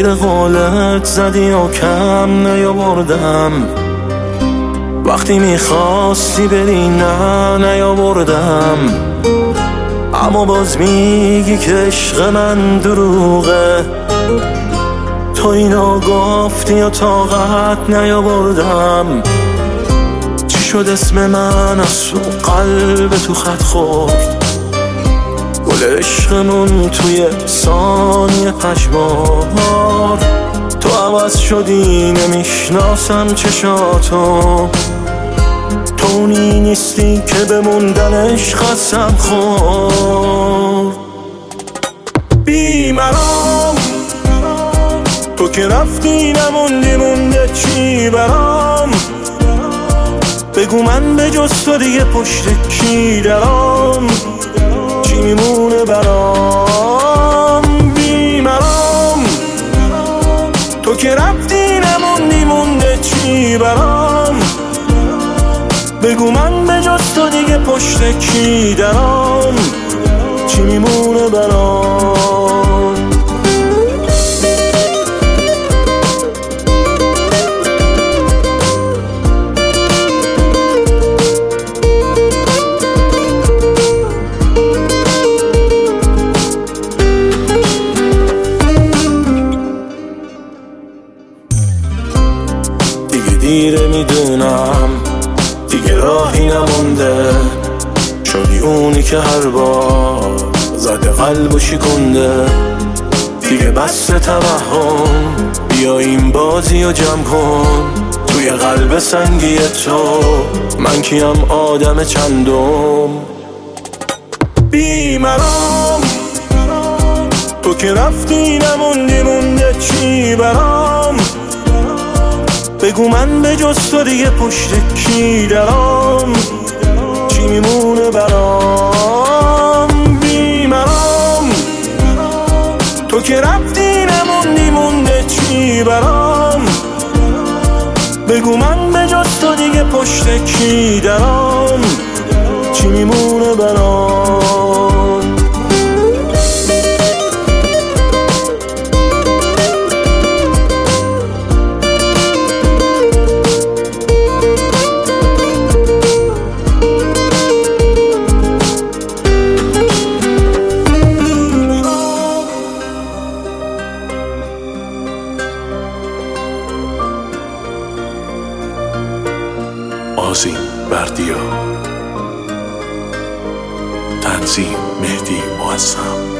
به قولت زدی و کم نیاوردم، وقتی میخواستی بری نه نیاوردم. اما باز میگی که عشق من دروغه، تو اینا گفتی و طاقت نیاوردم. چی شد اسم من از تو قلب تو خط خورد، گل عشقمون توی ثانیه پشمار. تو عوض شدی نمیشناسم چشاتو، تو اونی نیستی که بموندنش قسم خورد. بیمرام تو که رفتی نموندی، مونده چی برام؟ بگو من به جز تو دیگه پشت کی درام؟ چی میمونه برام؟ بیمرام تو که رفتی نموندی، مونده چی برام؟ بگو من به جز تو دیگه پشت کی درام؟ چی میمونه برام؟ دیگه دیره میدونم، دیگه راهی نمونده، شدی اونی که هر بار زده قلب و شکنده. دیگه بس توهم، بیا این بازی و جمع کن. توی قلب سنگی تو من کیم آدم چندم؟ بیمرام تو که رفتی نموندی، مونده چی برام؟ بگو من به جز تو دیگه پشت کی درام؟ چی میمونه برام؟ بیمرام تو که رفتی نموندی، مونده چی برام؟ بگو من به جز تو دیگه پشت کی درام؟ چی میمونه برام؟ آذین بردیا، تنظیم مهدی معظم.